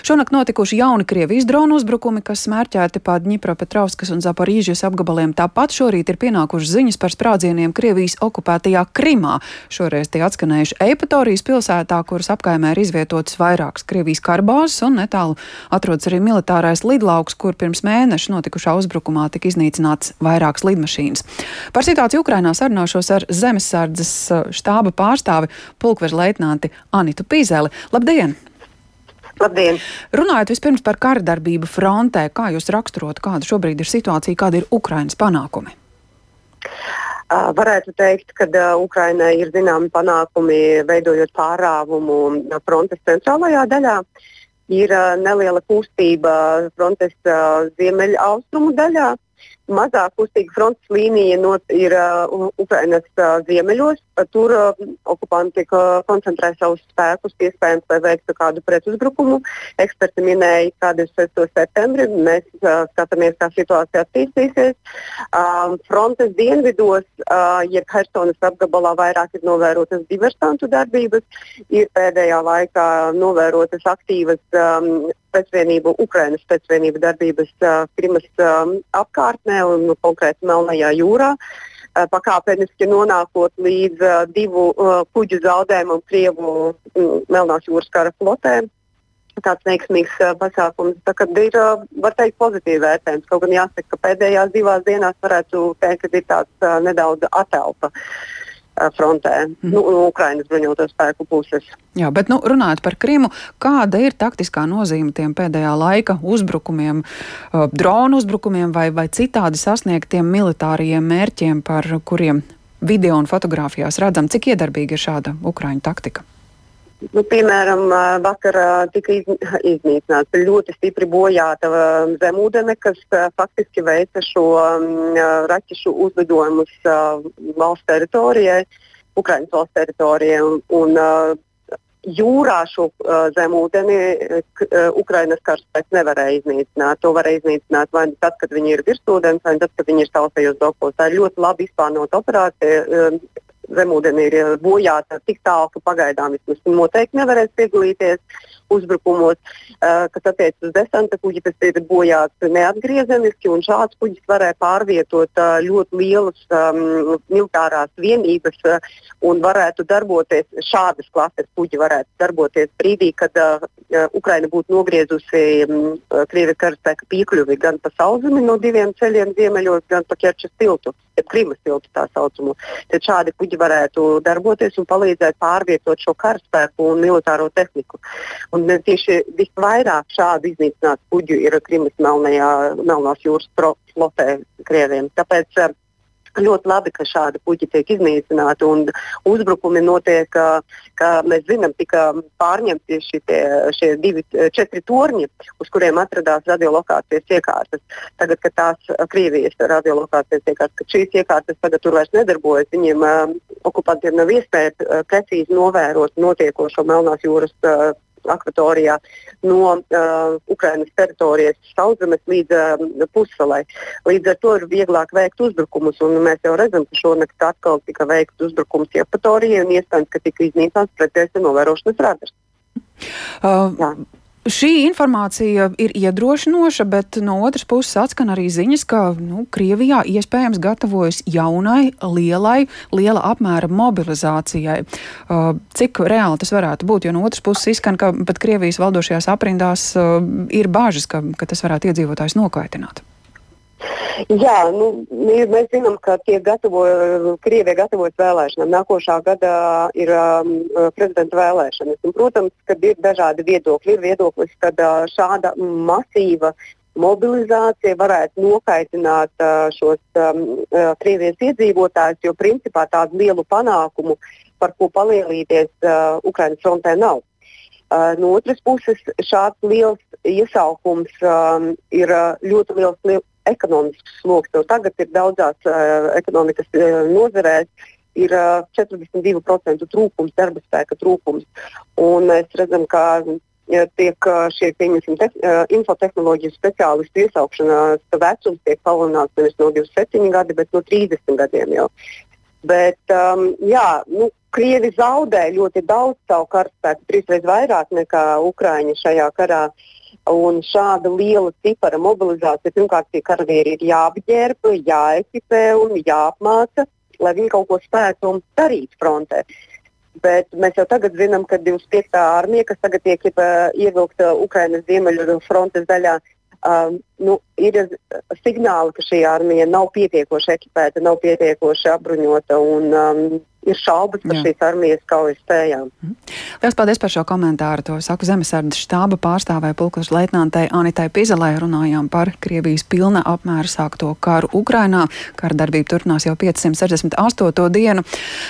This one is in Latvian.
Šonakt notikuši jauni Krievijas dronu uzbrukumi, kas smērķēti pa Ņipropetrovskas un Zaporīžas apgabaliem. Tāpat šorīt ir pienākušas ziņas par sprādzieniem Krievijas okupētajā Krimā. Šoreiz tie atskanējuši Eipatorijas pilsētā, kuras apkaimē ir izvietotas vairākas Krievijas karabāzes, un netālu atrodas arī militārais lidlauks, kur pirms mēneša notikušā uzbrukumā tika iznīcināts vairākas lidmašīnas. Par situāciju Ukrainā sarunāšos ar Zemesardzes štāba pārstāvi pulkvežleitnanti Anitu Pīzeli. Labdien! Labdien! Runājot vispirms par kara darbību frontē, kā jūs raksturot, kāda šobrīd ir situācija, kāda ir Ukrainas panākumi? Varētu teikt, ka Ukrainai ir zināmi panākumi veidojot pārāvumu frontes centrālajā daļā. Ir neliela kustība frontes ziemeļaustrumu daļā. Mazāk kustīga frontes līnija ir Ukrainas ziemeļos. Tur okupanti koncentrē savus spēkus, iespējams, lai veiktu kādu pretuzbrukumu. Eksperti minēja, ka 26. septembrī mēs skatāmies, kā situācija attīstīsies. Frontes dienvidos, jeb Hersonas apgabalā, vairāk ir novērotas diversantu darbības. Ir pēdējā laikā novērotas aktīvas Ukrainas pēcvienību darbības Krimas apkārtnē un konkrēti Melnajā jūrā. Pakāpeniski nonākot līdz 2 kuģu zaudējumam Krievu Melnās jūras kara flotē. Tāds veiksmīgs pasākums. Tā kā ir, var teikt, pozitīvi vērtējums. Kaut gan jāsaka, ka pēdējās 2 dienās varētu teikt, ka ir tāds nedaudz atelpa frontē, Ukrainas bruņoto spēku puses. Jā, bet runājot par Krimu, kāda ir taktiskā nozīme tiem pēdējā laika uzbrukumiem, dronu uzbrukumiem vai citādi sasniegtiem militāriem mērķiem, par kuriem video un fotogrāfijās redzam, cik iedarbīga ir šāda Ukraiņu taktika? Piemēram, vakar tika iznīcināta ļoti stipri bojāta zemūdene, kas faktiski veica šo raķešu uzlidojumus valsts teritorijai, Ukrainas valsts teritorijai. Un jūrā šo zemūdeni Ukrainas karaspēks nevarēja iznīcināt. To varēja iznīcināt vai tad, kad viņi ir virsūdens, vai tad, kad viņi ir sausajos dokos. Tā ir ļoti labi izplānota operācija. Zemūdeni ir bojāta tik tālu, ka pagaidām vismaz noteikti nevarēs piedalīties uzbrukumos, kas attiecas uz desanta kuģi, tas ir bojāts neatgriezeniski, un šāds kuģis varēja pārvietot ļoti lielas militārās vienības un varētu darboties, šādas klases kuģi varētu darboties brīdī, kad Ukraina būtu nogriezusi Krievijas karaspēka piekļuvi gan pa sauszemi no 2 ceļiem ziemeļos, gan pa Kerčas tiltu, jeb Krimas tiltu tā saucamo. Tad šādi kuģi varētu darboties un palīdzēt pārvietot šo karaspēku un militāro tehniku. Un tieši visvairāk šādu iznīcinātu kuģu ir Krimas Melnās jūras flotē Krieviem. Tāpēc ļoti labi, ka šādi kuģi tiek iznīcināti un uzbrukumi notiek, ka mēs zinām, tika pārņemti šie 4 torņi, uz kuriem atradās radiolokācijas iekārtas. Tagad, kad tās Krievijas radiolokācijas iekārtas, kad šīs iekārtas tagad tur vairs nedarbojas, viņiem okupantiem nav iespēja precīzi novērot notiekošo Melnās jūras akvatorijā no Ukrainas teritorijas sauszemes līdz pussalai. Līdz ar to ir vieglāk veikt uzbrukumus, un mēs jau redzam, ka šonakt atkal tika veikt uzbrukums Jevpatorijai, un iespējams, ka tika iznīcināts pretējas novērošanas radars. Šī informācija ir iedrošinoša, bet no otras puses atskan arī ziņas, ka Krievijā iespējams gatavojas jaunai, liela apmēra mobilizācijai. Cik reāli tas varētu būt? Jo no otras puses izskan, ka pat Krievijas valdošajās aprindās ir bāžas, ka tas varētu iedzīvotājus nokaitināt. Jā, mēs zinām, ka Krievija gatavojas vēlēšanām. Nākošā gada ir prezidenta vēlēšanas. Un, protams, kad ir dažādi viedokļi. Ir viedoklis, ka šāda masīva mobilizācija varētu nokaitināt šos Krievijas iedzīvotājus, jo principā tādu lielu panākumu, par ko palielīties Ukrainas frontē nav. No otras puses, šāds liels iesaukums ir ļoti liels ekonomisks sloks. Tagad ir daudzās ekonomikas nozarēs ir 42% trūkums, darba spēka trūkums. Un mēs redzam, ka tiek šie infotehnoloģiju speciālistu iesaukšanas vecums tiek palielināts nevis no 27 gadi, bet no 30 gadiem jau. Bet, Krievi zaudē ļoti daudz savu karaspēku, 3 reizes vairāk nekā Ukraiņi šajā karā. Un šāda liela cipara mobilizācija, pirmkārt, tie karavīri ir jāapģērba, jāekipē un jāapmāca, lai viņi kaut ko spētu darīt frontē. Bet mēs jau tagad zinām, ka 25. armija, kas tagad tiek ievilkta Ukrainas ziemeļu frontes daļā, ir signāli, ka šī armija nav pietiekoši ekipēta, nav pietiekoši apbruņota un ir šaubas par šīs armijas kaujas spējām. Lielas paldies par šo komentāru. To saku Zemesardzes štāba pārstāvē pulkveža leitnantei Anitai Pizelē. Runājām par Krievijas pilna apmēra sākto karu Ukrainā. Kara darbība turpinās jau 568. dienu.